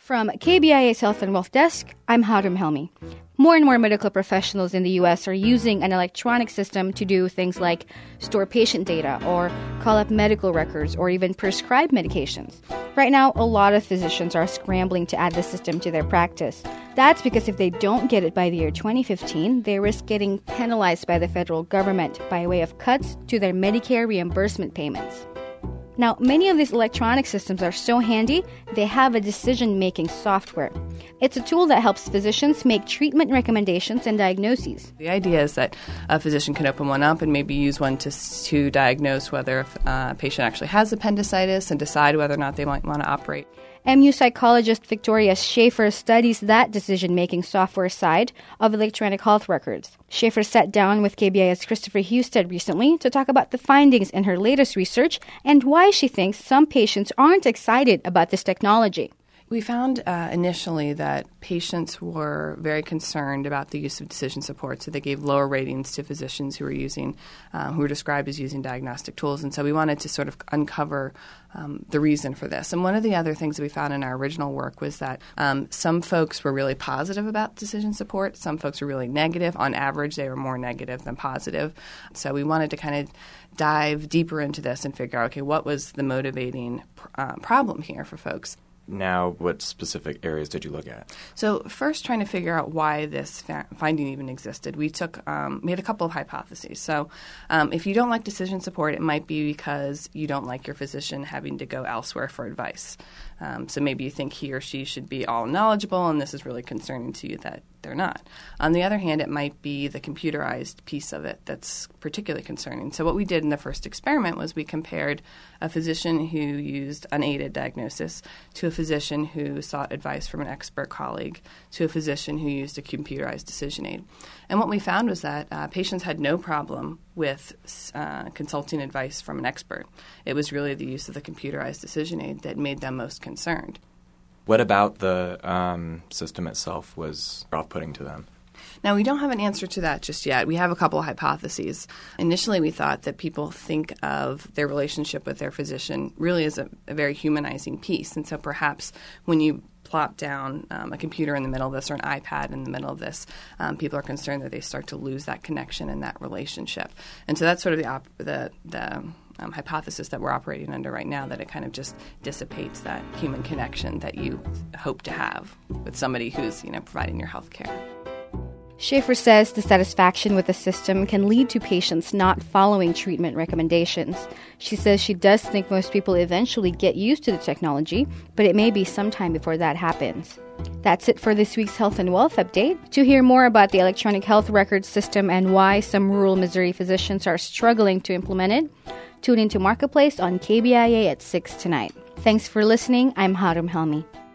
From KBIA's Health and Wealth Desk, I'm Harum Helmi. More and more medical professionals in the U.S. are using an electronic system to do things like store patient data or call up medical records or even prescribe medications. Right now, a lot of physicians are scrambling to add the system to their practice. That's because if they don't get it by the year 2015, they risk getting penalized by the federal government by way of cuts to their Medicare reimbursement payments. Now, many of these electronic systems are so handy, they have a decision-making software. It's a tool that helps physicians make treatment recommendations and diagnoses. The idea is that a physician can open one up and maybe use one to diagnose whether a patient actually has appendicitis and decide whether or not they might want to operate. MU psychologist Victoria Schaefer studies that decision-making software side of electronic health records. Schaefer sat down with KBIS Christopher Husted recently to talk about the findings in her latest research and why she thinks some patients aren't excited about this technology. We found initially that patients were very concerned about the use of decision support, so they gave lower ratings to physicians who were described as using diagnostic tools. And so we wanted to sort of uncover the reason for this. And one of the other things that we found in our original work was that some folks were really positive about decision support. Some folks were really negative. On average, they were more negative than positive. So we wanted to kind of dive deeper into this and figure out, okay, what was the motivating problem here for folks? Now, what specific areas did you look at? So first, trying to figure out why this finding even existed. We had a couple of hypotheses. So if you don't like decision support, it might be because you don't like your physician having to go elsewhere for advice. So maybe you think he or she should be all knowledgeable, and this is really concerning to you that they're not. On the other hand, it might be the computerized piece of it that's particularly concerning. So what we did in the first experiment was we compared a physician who used unaided diagnosis to a physician who sought advice from an expert colleague to a physician who used a computerized decision aid. And what we found was that patients had no problem with consulting advice from an expert. It was really the use of the computerized decision aid that made them most concerned. What about the system itself was off-putting to them? Now, we don't have an answer to that just yet. We have a couple of hypotheses. Initially, we thought that people think of their relationship with their physician really as a very humanizing piece. And so perhaps when you plop down a computer in the middle of this or an iPad in the middle of this, people are concerned that they start to lose that connection and that relationship. And so that's sort of the hypothesis that we're operating under right now, that it kind of just dissipates that human connection that you hope to have with somebody who's, providing your health care. Schaefer says dissatisfaction with the system can lead to patients not following treatment recommendations. She says she does think most people eventually get used to the technology, but it may be some time before that happens. That's it for this week's Health and Wealth Update. To hear more about the electronic health record system and why some rural Missouri physicians are struggling to implement it, tune into Marketplace on KBIA at 6 tonight. Thanks for listening. I'm Harum Helmi.